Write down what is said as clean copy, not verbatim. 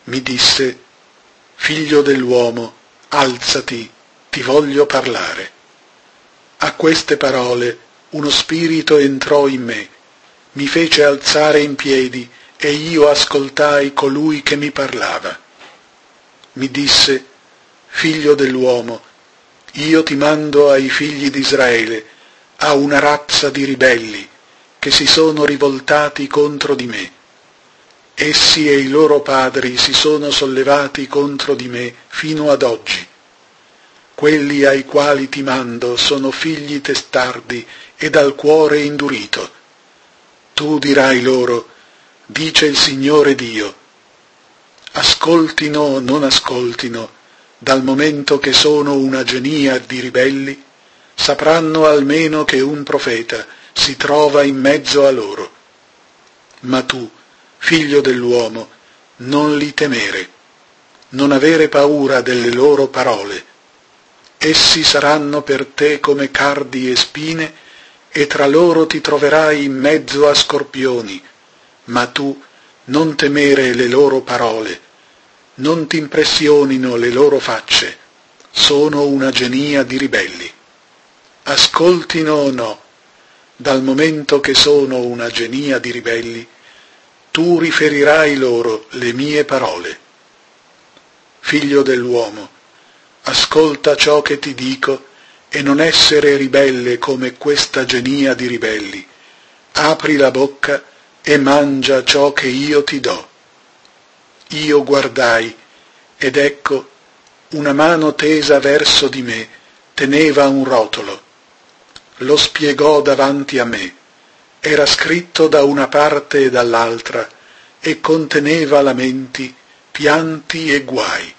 mi disse: «Figlio dell'uomo, alzati, ti voglio parlare». A queste parole uno spirito entrò in me, mi fece alzare in piedi e io ascoltai colui che mi parlava. Mi disse: «Figlio dell'uomo, io ti mando ai figli d'Israele, a una razza di ribelli che si sono rivoltati contro di me. Essi e i loro padri si sono sollevati contro di me fino ad oggi. Quelli ai quali ti mando sono figli testardi e dal cuore indurito. Tu dirai loro: dice il Signore Dio. Ascoltino o non ascoltino, dal momento che sono una genia di ribelli, sapranno almeno che un profeta si trova in mezzo a loro. Ma tu, figlio dell'uomo, non li temere, non avere paura delle loro parole. Essi saranno per te come cardi e spine, e tra loro ti troverai in mezzo a scorpioni, ma tu non temere le loro parole, non ti impressionino le loro facce, sono una genia di ribelli. Ascoltino o no, dal momento che sono una genia di ribelli, tu riferirai loro le mie parole. Figlio dell'uomo, ascolta ciò che ti dico e non essere ribelle come questa genia di ribelli. Apri la bocca e mangia ciò che io ti do. Io guardai, ed ecco, una mano tesa verso di me teneva un rotolo. Lo spiegò davanti a me. Era scritto da una parte e dall'altra, e conteneva lamenti, pianti e guai.